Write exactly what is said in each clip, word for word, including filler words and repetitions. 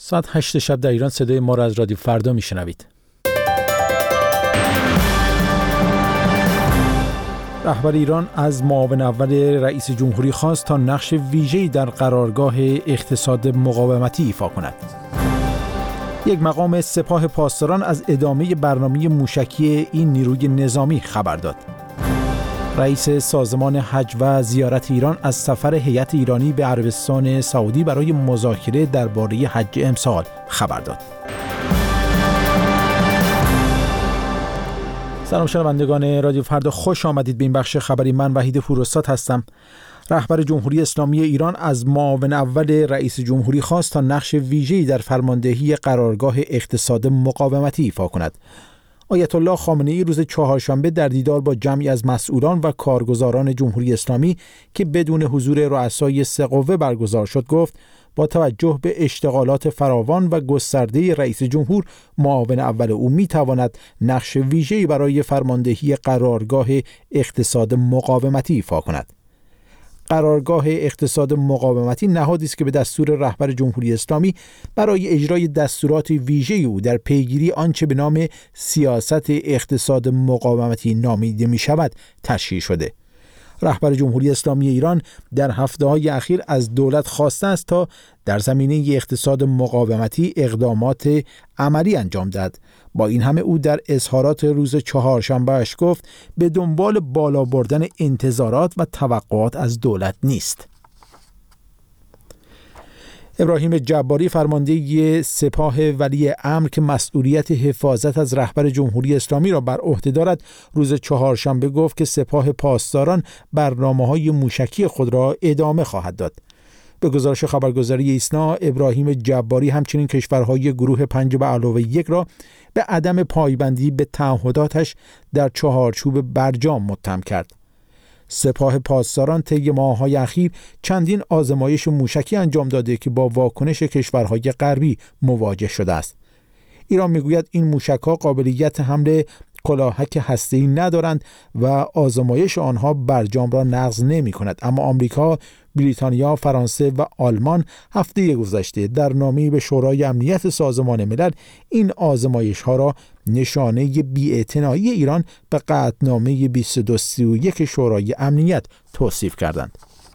ساعت هشت شب در ایران صدای ما را از رادیو فردا میشنوید. رهبر ایران از معاون اول رئیس جمهوری خواست تا نقش ویژه‌ای در قرارگاه اقتصاد مقاومتی ایفا کند. یک مقام سپاه پاسداران از ادامه برنامه موشکی این نیروی نظامی خبر داد. رئیس سازمان حج و زیارت ایران از سفر هیئت ایرانی به عربستان سعودی برای مذاکره درباره حج امسال خبر داد. سلام شنوندگان رادیو فردا، خوش آمدید به این بخش خبری. من وحید پوراستاد هستم. رهبر جمهوری اسلامی ایران از معاون اول رئیس جمهوری خواست تا نقش ویژه‌ای در فرماندهی قرارگاه اقتصاد مقاومتی ایفا کند. آیت الله خامنه‌ای روز چهارشنبه در دیدار با جمعی از مسئولان و کارگزاران جمهوری اسلامی که بدون حضور رؤسای سه قوه برگزار شد گفت با توجه به اشتغالات فراوان و گسترده رئیس جمهور، معاون اول او می‌تواند نقش ویژه‌ای برای فرماندهی قرارگاه اقتصاد مقاومتی ایفا کند. قرارگاه اقتصاد مقاومتی نهادی است که به دستور رهبر جمهوری اسلامی برای اجرای دستورات ویژه او در پیگیری آنچه به نام سیاست اقتصاد مقاومتی نامیده می شود تشکیل شده. رهبر جمهوری اسلامی ایران در هفته‌های اخیر از دولت خواسته است تا در زمینه اقتصاد مقاومتی اقدامات عملی انجام دهد. با این همه او در اظهارات روز چهارشنبه‌اش گفت به دنبال بالا بردن انتظارات و توقعات از دولت نیست. ابراهیم جباری فرمانده سپاه ولی امر که مسئولیت حفاظت از رهبر جمهوری اسلامی را بر عهده دارد روز چهارشنبه گفت که سپاه پاسداران برنامه‌های موشکی خود را ادامه خواهد داد. به گزارش خبرگزاری ایسنا، ابراهیم جباری همچنین کشورهای گروه پنج به علاوه یک را به عدم پایبندی به تعهداتش در چهارچوب برجام متهم کرد. سپاه پاسداران طی ماه‌های اخیر چندین آزمایش موشکی انجام داده که با واکنش کشورهای غربی مواجه شده است. ایران میگوید این موشک‌ها قابلیت حمل کلاهک هسته‌ای ندارند و آزمایش آنها برجام را نقض نمی‌کند، اما آمریکا، بریتانیا، فرانسه و آلمان هفته گذشته در نامه‌ای به شورای امنیت سازمان ملل این آزمایش‌ها را نشانه بی‌اعتنایی ایران به قطعنامه بیست و دو سی و یک شورای امنیت توصیف کردند.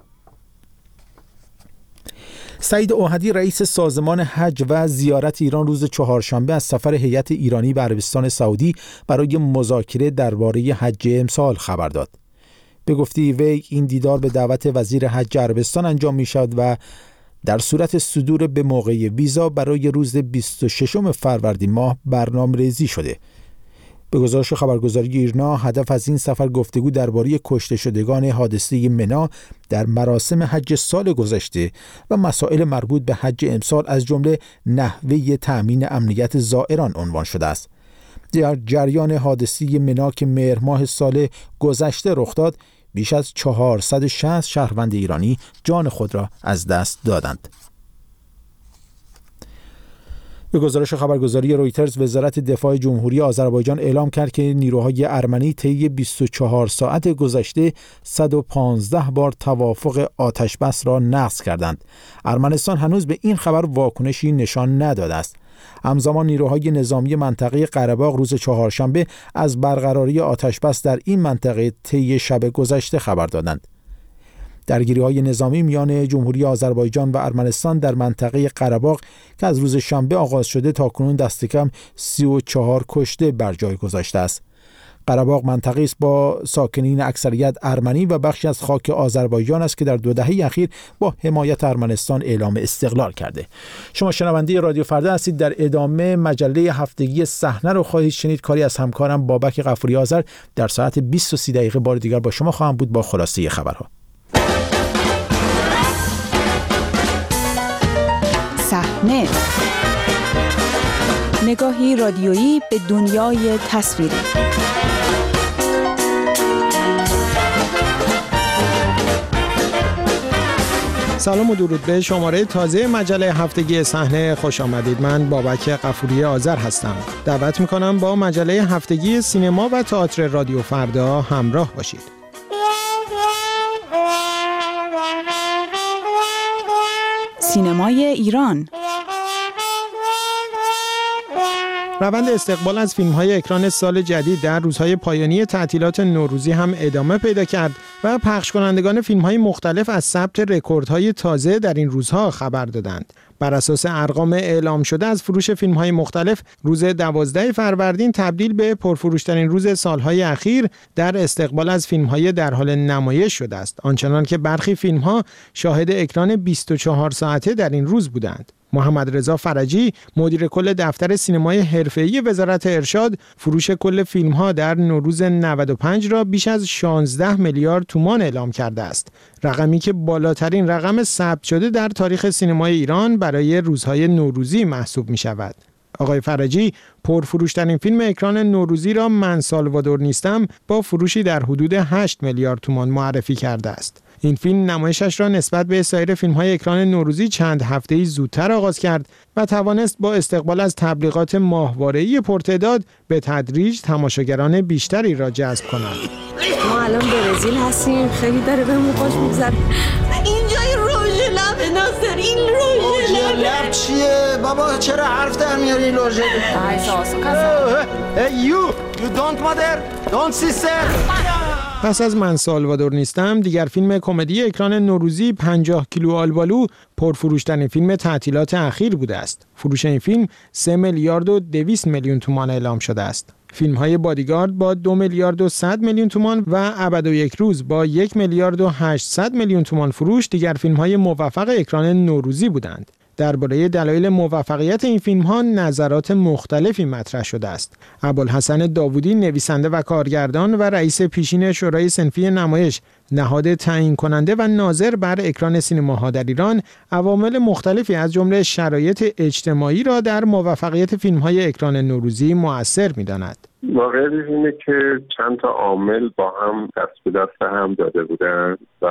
سعید اوحدی رئیس سازمان حج و زیارت ایران روز چهارشنبه از سفر هیئت ایرانی به عربستان سعودی برای مذاکره درباره حج امسال خبر داد. به گفته وی این دیدار به دعوت وزیر حج عربستان انجام می شود و در صورت صدور به موقع ویزا برای روز بیست و ششم فروردین ماه برنامه‌ریزی شده. به گزارش خبرگزاری ایرنا، هدف از این سفر گفتگو درباره کشته شدگان حادثه منی در مراسم حج سال گذشته و مسائل مربوط به حج امسال از جمله نحوه تأمین امنیت زائران عنوان شده است. در جریان حادثه منی که مهر ماه سال گذشته رخ داد، بیش از چهارصد و شصت شهروند ایرانی جان خود را از دست دادند. به گزارش خبرگزاری رویترز، وزارت دفاع جمهوری آذربایجان اعلام کرد که نیروهای ارمنی طی بیست و چهار ساعت گذشته صد و پانزده بار توافق آتشبس را نقض کردند. ارمنستان هنوز به این خبر واکنشی نشان نداده است. همزمان نیروهای نظامی منطقه قره‌باغ روز چهارشنبه از برقراری آتشبس در این منطقه طی شب گذشته خبر دادند. درگیری‌های نظامی میان جمهوری آذربایجان و ارمنستان در منطقه قره‌باغ که از روز شنبه آغاز شده تاکنون دست کم سی و چهار کشته بر جای گذاشته است. قره‌باغ منطقه‌ای است با ساکنین اکثریت ارمنی و بخشی از خاک آذربایجان است که در دو دهه اخیر با حمایت ارمنستان اعلام استقلال کرده. شما شنونده رادیو فردا هستید. در ادامه مجله هفتگی صحنه رو خواهید شنید. کاری از همکارم بابک غفوری آذر. در ساعت بیست و سی دقیقه بار دیگر با شما خواهم بود با خلاصه خبرها. صحنه، نگاهی رادیویی به دنیای تصویری. سلام و درود به شماره تازه مجله هفتگی صحنه خوش آمدید. من بابک غفوری آذر هستم. دعوت میکنم با مجله هفتگی سینما و تئاتر رادیو فردا همراه باشید. سینمای ایران، روند استقبال از فیلم‌های اکران سال جدید در روزهای پایانی تعطیلات نوروزی هم ادامه پیدا کرد و پخش کنندگان فیلم‌های مختلف از ثبت رکوردهای تازه در این روزها خبر دادند. بر اساس ارقام اعلام شده از فروش فیلم‌های مختلف، روز دوازده فروردین تبدیل به پرفروش‌ترین روز سال‌های اخیر در استقبال از فیلم‌های در حال نمایش شده است، آنچنان که برخی فیلم‌ها شاهد اکران بیست و چهار ساعته در این روز بودند. محمد رضا فرجی، مدیر کل دفتر سینمای حرفه‌ای وزارت ارشاد، فروش کل فیلم‌ها در نوروز نود و پنج را بیش از شانزده میلیارد تومان اعلام کرده است. رقمی که بالاترین رقم ثبت شده در تاریخ سینمای ایران برای روزهای نوروزی محسوب می‌شود. آقای فرجی پرفروش‌ترین فیلم اکران نوروزی را من سالوادور نیستم با فروشی در حدود هشت میلیارد تومان معرفی کرده است. این فیلم نمایشش را نسبت به سایر فیلم‌های اکران نوروزی چند هفته‌ای زودتر آغاز کرد و توانست با استقبال از تبلیغات ماهواره‌ای پرتعداد به تدریج تماشاگران بیشتری را جذب کند. ما الان برزیل هستیم، خیلی داره بهمون خوش می‌گذره. اینجای روژ لب ناصر، این روژ لب چیه؟ بابا چرا حرف در میاری روژ لب؟ یو یو دونت مادر دونت سیستر. پس از من سالوادور نیستم، دیگر فیلم کمدی اکران نوروزی پنجاه کیلو آلبالو پرفروش‌ترین فیلم تعطیلات اخیر بوده است. فروش این فیلم سه میلیارد و دویست میلیون تومان اعلام شده است. فیلم‌های بادیگارد با دو میلیارد و صد میلیون تومان و ابد و یک روز با یک میلیارد و هشتصد میلیون تومان فروش دیگر فیلم‌های موفق اکران نوروزی بودند. درباره دلایل موفقیت این فیلم‌ها نظرات مختلفی مطرح شده است. ابوالحسن داوودی، نویسنده و کارگردان و رئیس پیشین شورای صنفی نمایش، نهاد تعیین کننده و ناظر بر اکران سینماها در ایران، عوامل مختلفی از جمله شرایط اجتماعی را در موفقیت فیلم‌های اکران نوروزی مؤثر می‌داند. واقعیت اینه که چند تا عامل با هم دست به دست هم داده بودن و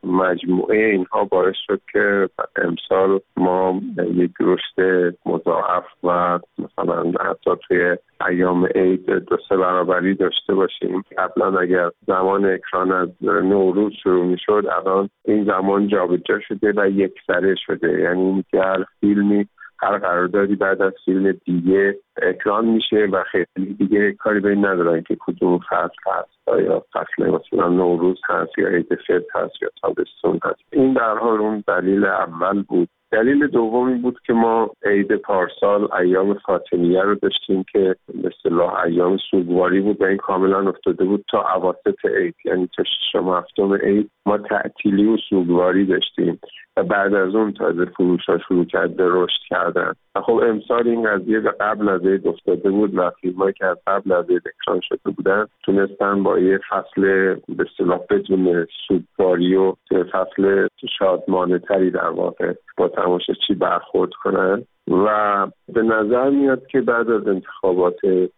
مجموعه اینها باعث شد که امسال ما یک رشد مضاعف و مثلا حتی توی ایام عید دو سه برابری داشته باشیم. قبلا اگر زمان اکران از نوروز شروع می‌شد، الان این زمان جابجا شده و یکسره شده، یعنی هر فیلمی هر قراردادی بعد از فیلم دیگه اکران میشه و خیلی دیگه کاری به این ندارن که کدوم فصل هست، یا فصل مثلا نوروز هست یا عید فطر هست یا تابستون هست. این در حال اون دلیل اول بود. دلیل دومی بود که ما عید پارسال ایام فاطمیه رو داشتیم که به اصطلاح ایام سوگواری بود و این کاملا افتاده بود تا اواسط عید، یعنی تا ششم هفتم عید ما تعطیلی و سوگواری داشتیم و بعد از اون تازه فروش‌ها شروع کرد به رشد کردن. خب امسال این قضیه قبل از عید افتاده بود و فیلم‌هایی که از قبل از عید اکران شده بودن تونستن با یه فصل به اصطلاح بدون سوگواری و فصل شادمانه‌تری در واقع با تماشاچی برخورد کنن و به نظر میاد که بعد از انتخابات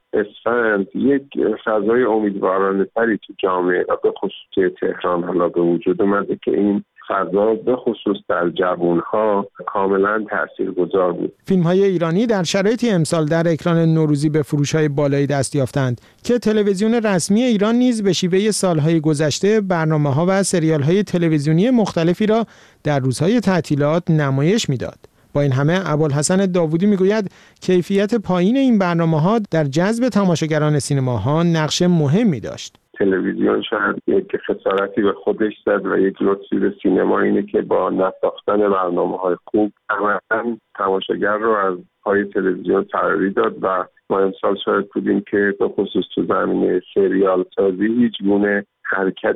اسفند یک فضای امیدوارانه تری تو جامعه و به خصوص تهران حالا به وجود اومده که این فضا به خصوص در جوانها کاملا تاثیرگذار بود. فیلم‌های ایرانی در شرایطی امسال در اکران نوروزی به فروش‌های بالایی دست یافتند که تلویزیون رسمی ایران نیز به شیوه سال‌های گذشته برنامه‌ها و سریال‌های تلویزیونی مختلفی را در روزهای تعطیلات نمایش می‌داد. با این همه ابوالحسن داوودی میگوید کیفیت پایین این برنامه‌ها در جذب تماشاگران سینماها نقش مهمی داشت. تلویزیون شاید یک خسارتی به خودش زد و یک لطفی به سینما اینه که با نساختن برنامه‌های خوب عملاً تماشاگر رو از پای تلویزیون فراری داد و ما امسال شاید بودیم که به خصوص تو زمینه سریال سازی هیچ گونه حرکت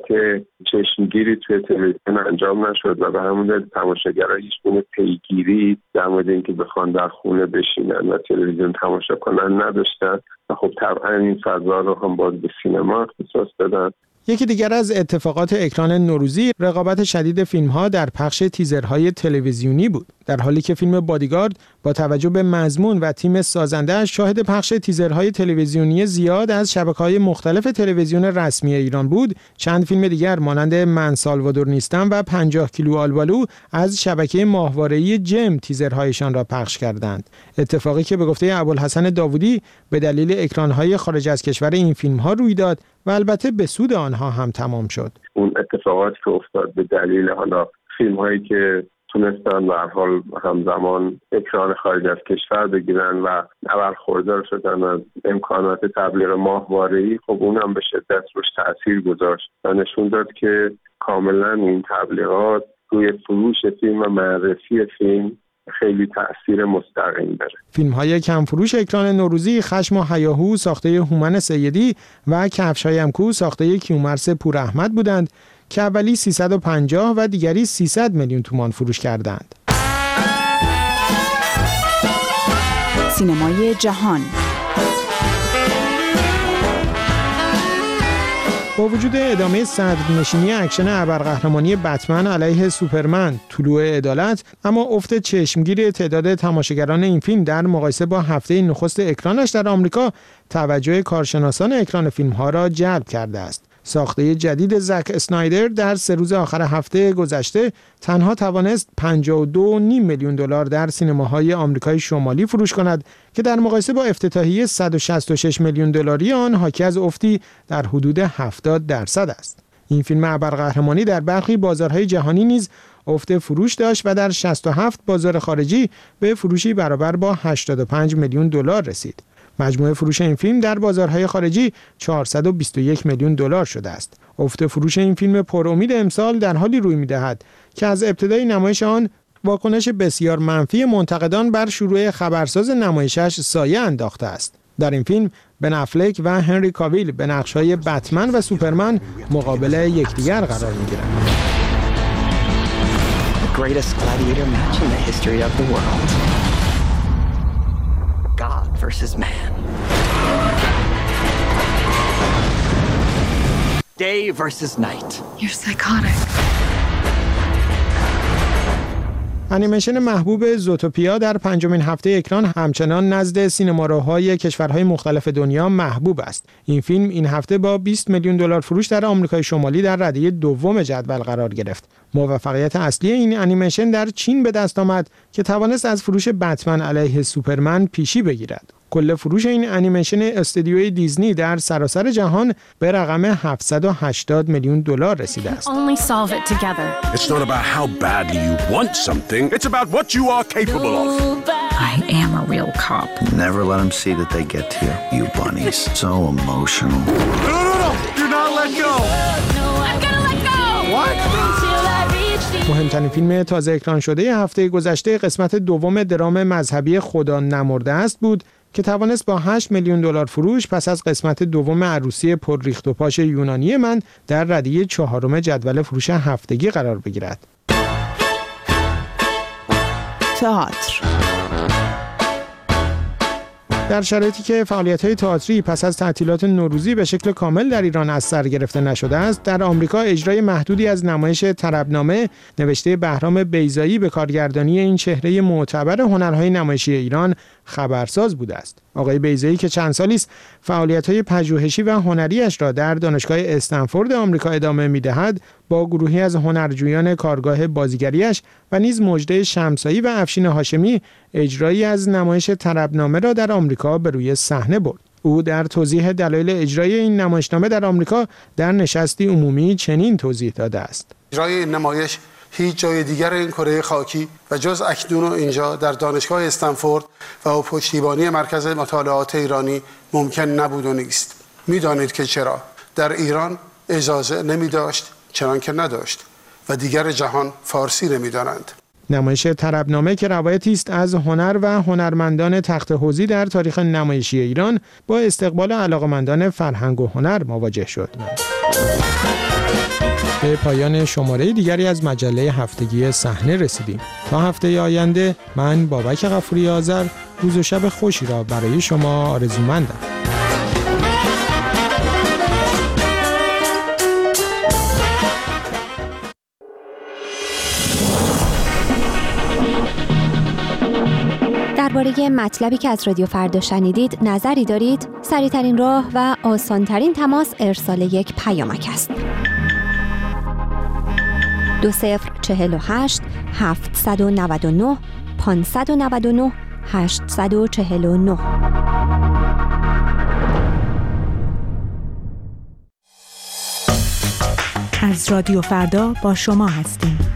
چشمگیری توی تلویزیون انجام نشد و به همون دلیل تماشاگرها هیچ گونه پیگیری در مورد اینکه بخوان در خونه بشینن و تلویزیون تماشا کنن نداشتن و خب طبعا این فضا رو هم باز به سینما اختصاص دادن. یکی دیگر از اتفاقات اکران نوروزی رقابت شدید فیلم‌ها در پخش تیزرهای تلویزیونی بود. در حالی که فیلم بادیگارد با توجه به مضمون و تیم سازنده‌اش شاهد پخش تیزرهای تلویزیونی زیاد از شبکه‌های مختلف تلویزیون رسمی ایران بود، چند فیلم دیگر مانند من سالوادور نیستم و پنجاه کیلو آلبالو از شبکه ماهواره‌ای جم تیزرهایشان را پخش کردند. اتفاقی که به گفته ابوالحسن داوودی به دلیل اکران‌های خارج از کشور این فیلم‌ها روی داد و البته به سود آنها هم تمام شد. اون اتفاقاتی که افتاد به دلیل حالا فیلم‌هایی که تونستن به هر حال همزمان اکران خارج از کشور بگیرن و برخوردار شدن از امکانات تبلیغ ماهواره‌ای، خب اونم به شدت روش تأثیر گذاشت و نشون داد که کاملا این تبلیغات روی فروش فیلم و معرفی فیلم خیلی تأثیر مستقیم داره. فیلم‌های کم فروش اکران نوروزی خشم و هیاهو ساخته هومن سیدی و کفش‌هایم کو ساخته کیومرث پوراحمد بودند که اولی سیصد و پنجاه و دیگری سیصد میلیون تومان فروش کردند. سینمای جهان. با وجود ادامه صدرنشینی اکشن ابرقهرمانی بتمن علیه سوپرمن طلوع عدالت، اما افت چشمگیر تعداد تماشاگران این فیلم در مقایسه با هفته نخست اکرانش در آمریکا توجه کارشناسان اکران فیلم‌ها را جلب کرده است. ساخته جدید زک اسنایدر در سه روز آخر هفته گذشته تنها توانست پنجاه و دو و نیم میلیون دلار در سینماهای آمریکای شمالی فروش کند که در مقایسه با افتتاحیه صد و شصت و شش میلیون دلاری آن حاکی از افتی در حدود هفتاد درصد است. این فیلم ابرقهرمانی در برخی بازارهای جهانی نیز افت فروش داشت و در شصت و هفت بازار خارجی به فروشی برابر با هشتاد و پنج میلیون دلار رسید. مجموع فروش این فیلم در بازارهای خارجی چهارصد و بیست و یک میلیون دلار شده است. افت فروش این فیلم پرامید امسال در حالی روی می‌دهد که از ابتدای نمایش آن واکنش بسیار منفی منتقدان بر شروع خبرساز نمایشش سایه انداخته است. در این فیلم بن افلک و هنری کاویل به نقش‌های بتمن و سوپرمن مقابل یکدیگر قرار می‌گیرند. The greatest gladiator match in the history of the world. God versus man. Day versus night. You're psychotic. انیمیشن محبوب زوتوپیا در پنجمین هفته اکران همچنان نزد سینماروهای کشورهای مختلف دنیا محبوب است. این فیلم این هفته با بیست میلیون دلار فروش در آمریکای شمالی در رده دوم جدول قرار گرفت. موفقیت اصلی این انیمیشن در چین به دست آمد که توانست از فروش بتمن علیه سوپرمن پیشی بگیرد. کل فروش این انیمیشن استودیوی دیزنی در سراسر جهان به رقم هفتصد و هشتاد میلیون دلار رسیده است. Only solve it together. It's not about how badly you want something. It's about what you are capable of. I am a real cop. Never let them see that they get to you, you bunnies. So emotional. No, no, no! Do not let go! I'm gonna let go! What? مهمترین فیلم تازه اکران شده هفته گذشته قسمت دوم درام مذهبی خدا نمرده است بود که توانست با هشت میلیون دلار فروش پس از قسمت دوم عروسی پر ریخت و پاش یونانی من در رده چهارم جدول فروش هفتگی قرار بگیرد. تئاتر. در شرایطی که فعالیت‌های تئاتری پس از تعطیلات نوروزی به شکل کامل در ایران از سر گرفته نشده است، در آمریکا اجرای محدودی از نمایش طربنامه نوشته بهرام بیضایی به کارگردانی این چهره معتبر هنرهای نمایشی ایران خبرساز بوده است. آقای بیضایی که چند سالی است فعالیت‌های پژوهشی و هنریش را در دانشگاه استنفورد آمریکا ادامه می‌دهد، با گروهی از هنرجویان کارگاه بازیگریش و نیز مژده شمسایی و افشین هاشمی اجرایی از نمایش طربنامه را در آمریکا به روی صحنه برد. او در توضیح دلایل اجرای این نمایشنامه در آمریکا در نشستی عمومی چنین توضیح داده است: اجرای این نمایش هیچ جای دیگر این کره خاکی و جز اکنون و اینجا در دانشگاه استنفورد و پشتیبانی مرکز مطالعات ایرانی ممکن نبود و نیست. می‌دانید که چرا؟ در ایران اجازه نمی داشت، چنان که نداشت و دیگر جهان فارسی نمی‌دانند. نمایش طربنامه که روایتی است از هنر و هنرمندان تخت حوزی در تاریخ نمایشی ایران با استقبال علاقه‌مندان فرهنگ و هنر مواجه شد. به پایان شماره دیگری از مجله هفتگی صحنه رسیدیم. تا هفته آینده من بابک غفوری آذر روز و شب خوشی را برای شما آرزومندم. درباره مطلبی که از رادیو فردا شنیدید نظری دارید؟ سریع‌ترین راه و آسان‌ترین تماس ارسال یک پیامک است. دو صفر چهل و هشت هفتصد و نود و نه پانصد و نود و نه هشتصد و چهل و نه. از رادیو فردا با شما هستیم.